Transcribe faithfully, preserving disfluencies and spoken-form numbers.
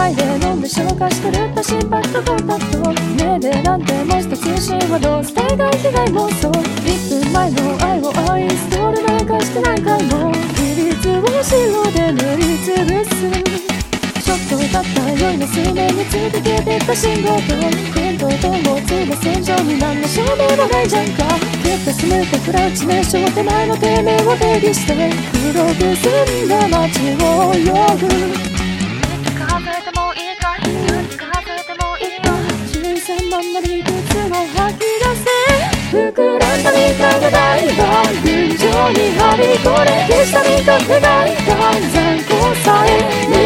杯で飲んで消化してるった心拍とコンタクト目でなんてもした通信はどうせ大概被害妄想いっぷんまえの愛をアイストールなんかしてないかいも比率を白で塗りつぶすちょっと経った酔いの水面について消えてった信号と点と点をついて線上に何の証明もないじゃんかキュッとスムートクラウチ名称手前の底面を定義して黒く澄んだ街を泳ぐ数えてもいいか数えてもいいよじゅうさんまんの理屈を吐き出せ膨らんだみかんが大盤群青にはびこれ消したみかんが大断残交さえ